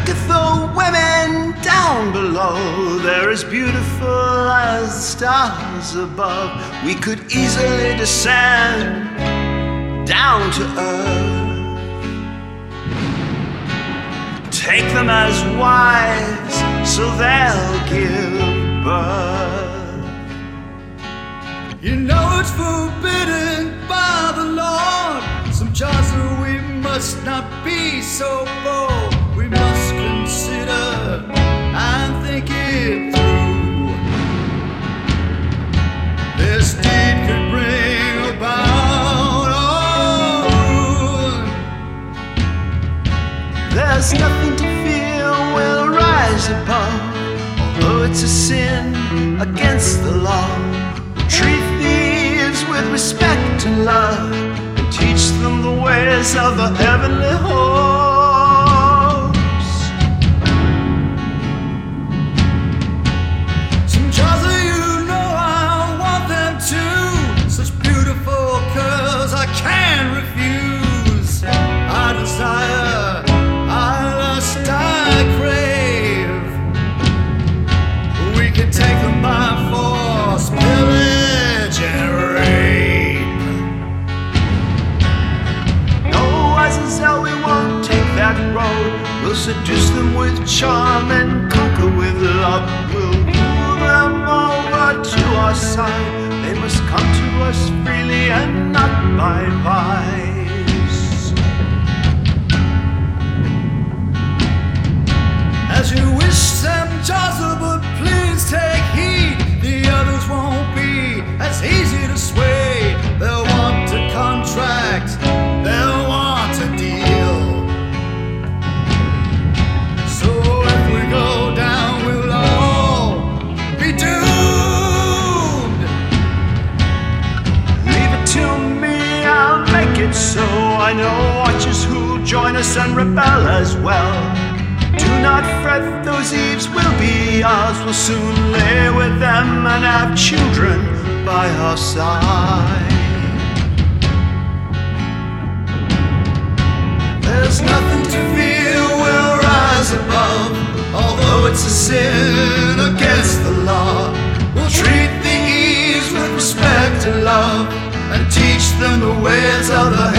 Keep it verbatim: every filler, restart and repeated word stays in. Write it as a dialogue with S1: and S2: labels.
S1: Look at the women down below. They're as beautiful as the stars above. We could easily descend down to earth, take them as wives so they'll give birth.
S2: You know it's forbidden by the Lord. Some jars that we must not be so bold. We must consider and think it through. This deed could bring about all ruin.
S1: There's nothing to fear, we'll rise above. Although it's a sin against the law, we'll treat thieves with respect and love, and teach them the ways of the heavenly host.
S2: Some jars of you know I want them too. Such beautiful curves I can't refuse. I desire, I lust, I crave. We can take them by force, pillage and rape.
S1: No, Azazel, we won't take that road. We'll seduce them with charm and conquer with love. We'll woo them over to our side. They must come to us freely and not by vice.
S2: As you wish, Sam Joseph, but please take heed. The others won't be as easy to sway. They'll want a contract, they'll want a deal. So if we go down, we'll all be doomed.
S1: Leave it to me, I'll make it so. I know watchers who'll join us and rebel as well. Do not fret, those Eves will be ours. We'll soon lay with them and have children by our side. There's nothing to fear, we'll rise above. Although it's a sin against the law, we'll treat the Eves with respect and love, and teach them the ways of the